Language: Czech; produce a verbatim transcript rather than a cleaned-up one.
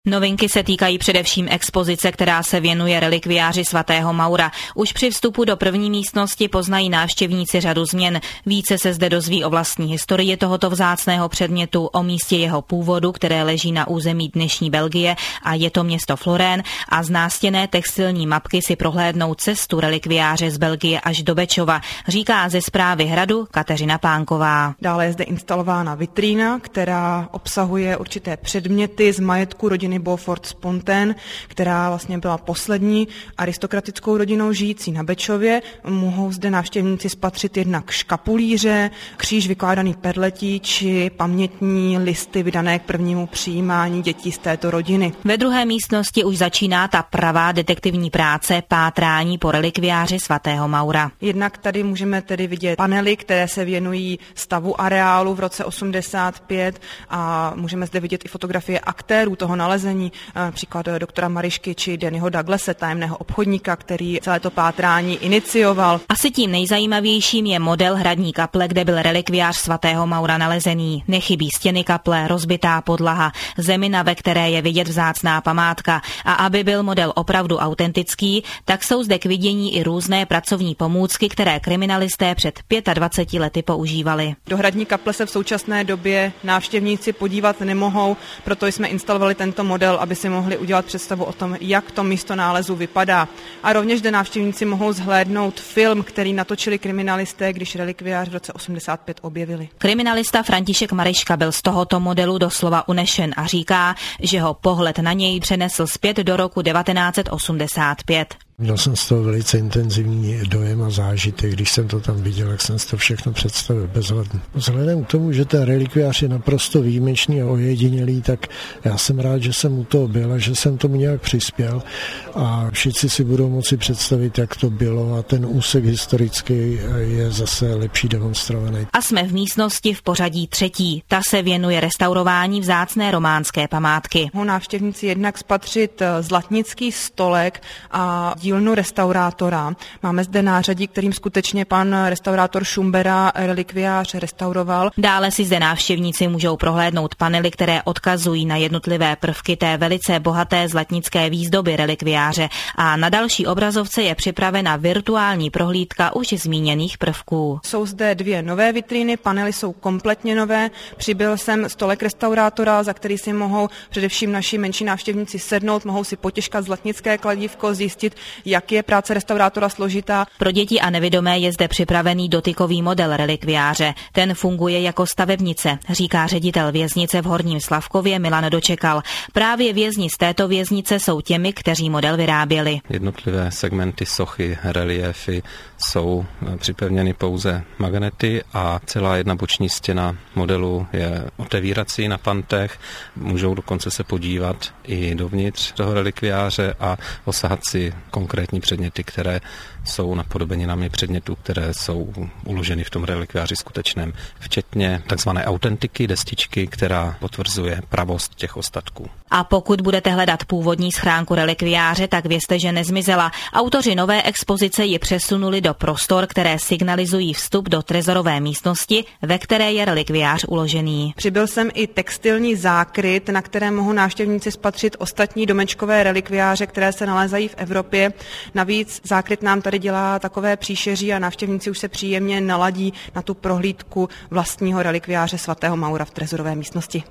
Novinky se týkají především expozice, která se věnuje relikviáři svatého Maura. Už při vstupu do první místnosti poznají návštěvníci řadu změn. Více se zde dozví o vlastní historii tohoto vzácného předmětu, o místě jeho původu, které leží na území dnešní Belgie a je to město Florén, a z nástěnné textilní mapky si prohlédnou cestu relikviáře z Belgie až do Bečova, říká ze správy hradu Kateřina Pánková. Dále je zde instalována vitrína, která obsahuje určité předměty z majetku rodiny Beaufort-Spontaine, která vlastně byla poslední aristokratickou rodinou žijící na Bečově. Mohou zde návštěvníci spatřit jednak škapulíře, kříž vykládaný perletí či pamětní listy vydané k prvnímu přijímání dětí z této rodiny. Ve druhé místnosti už začíná ta pravá detektivní práce, pátrání po relikviáři svatého Maura. Jednak tady můžeme tedy vidět panely, které se věnují stavu areálu v roce osmdesát pět, a můžeme zde vidět i fotografie aktérů toho nalezení, například doktora Marišky či Dannyho Douglase, tajemného obchodníka, který celé to pátrání inicioval. Asi tím nejzajímavějším je model hradní kaple, kde byl relikviář svatého Maura nalezený. Nechybí stěny kaple, rozbitá podlaha, zemina, ve které je vidět vzácná památka. A aby byl model opravdu autentický, tak jsou zde k vidění i různé pracovní pomůcky, které kriminalisté před dvaceti pěti lety používali. Do hradní kaple se v současné době návštěvníci podívat nemohou, proto jsme instalovali tento model, aby si mohli udělat představu o tom, jak to místo nálezu vypadá. A rovněž zde návštěvníci mohou zhlédnout film, který natočili kriminalisté, když relikviář v roce osmdesát pět objevili. Kriminalista František Mariška byl z tohoto modelu doslova unešen a říká, že ho pohled na něj přenesl zpět do roku devatenáct set osmdesát pět. Měl jsem z toho velice intenzivní dojem a zážitek, když jsem to tam viděl, jak jsem si to všechno představil bezvadně. Vzhledem k tomu, že ten relikviář je naprosto výjimečný a ojedinělý, tak já jsem rád, že jsem u toho byl a že jsem tomu nějak přispěl, a všichni si budou moci představit, jak to bylo, a ten úsek historický je zase lepší demonstrovaný. A jsme v místnosti v pořadí třetí. Ta se věnuje restaurování vzácné románské památky. Mohou návštěvníci jednak spatřit zlatnický stolek a dílnu restaurátora. Máme zde nářadí, kterým skutečně pan restaurátor Šumbera relikviář restauroval. Dále si zde návštěvníci můžou prohlédnout panely, které odkazují na jednotlivé prvky té velice bohaté zlatnické výzdoby relikviáře, a na další obrazovce je připravena virtuální prohlídka už zmíněných prvků. Jsou zde dvě nové vitríny, panely jsou kompletně nové. Přibyl jsem stolek restaurátora, za který si mohou především naši menší návštěvníci sednout, mohou si potěžkat zlatnické kladívko, zjistit, jak je práce restaurátora složitá. Pro děti a nevidomé je zde připravený dotykový model relikviáře. Ten funguje jako stavebnice, říká ředitel věznice v Horním Slavkově Milan Dočekal. Právě vězni z této věznice jsou těmi, kteří model vyráběli. Jednotlivé segmenty sochy, reliéfy jsou připevněny pouze magnety a celá jedna boční stěna modelu je otevírací na pantech. Můžou dokonce se podívat i dovnitř toho relikviáře a osahat si konkrétní předměty, které jsou napodobeninami předmětů, které jsou uloženy v tom relikviáři skutečném, včetně takzvané autentiky, destičky, která potvrzuje pravost těch ostatků. A pokud budete hledat původní schránku relikviáře, tak vězte, že nezmizela. Autoři nové expozice ji přesunuli do prostor, které signalizují vstup do trezorové místnosti, ve které je relikviář uložený. Přibyl jsem i textilní zákryt, na které mohou návštěvníci spatřit ostatní domečkové relikviáře, které se nalézají v Evropě. Navíc zákryt nám tady dělá takové příšeří a návštěvníci už se příjemně naladí na tu prohlídku vlastního relikviáře svatého Maura v trezorové místnosti.